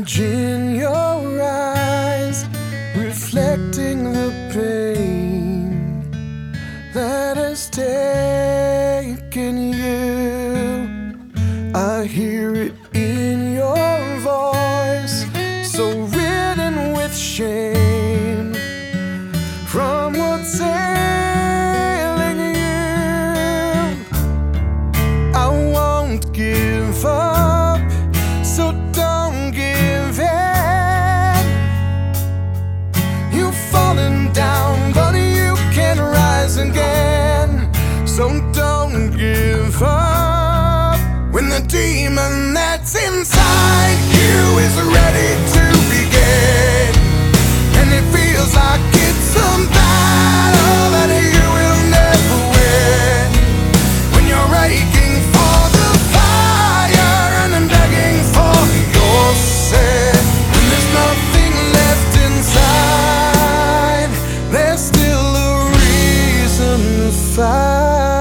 image in your eyes, reflecting the pain that has taken you. I hear it in your voice, so ridden with shame from what's ailing you. I won't give up, so don't give in. You've fallen down, but you can rise again. So don't give up when the demon that's inside you is ready to begin. And it feels like it's a battle that you will never win. When you're aching for the fire and begging for your sin, when there's nothing left inside, there's still a reason to fight.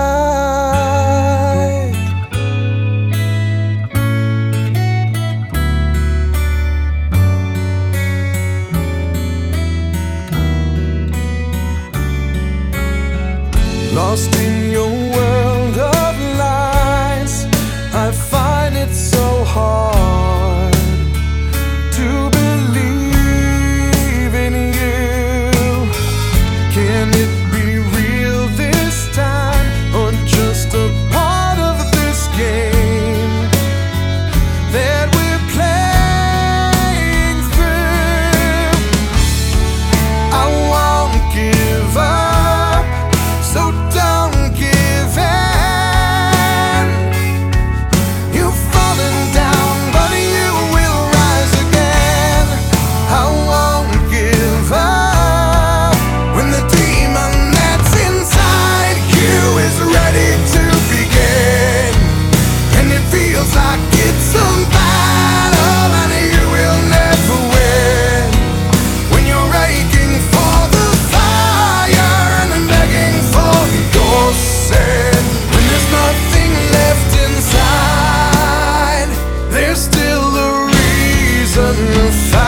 Lost in your world of lies, I find it so hard to believe in you. Can it be real this time, or just a part of this game that we're playing through? I won't give up, so don't give in. You've fallen down, but you will rise again. I won't give up when the demon that's inside you is ready to begin. And it feels like it's a battle and you will never win. When you're aching for the fire and begging for your sin, when there's nothing left inside, there's still a reason to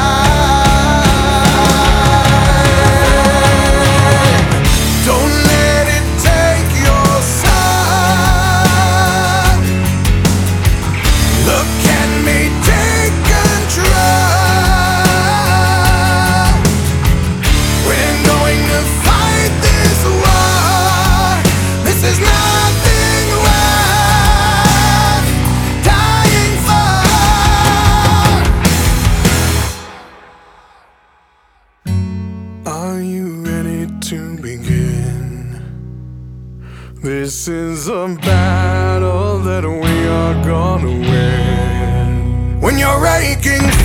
fight. Don't let it take your sun. Look at me, take control. We're going to fight this war. This is nothing worth dying for. Are you ready to begin? This is a battle that we are gonna win. When you're aching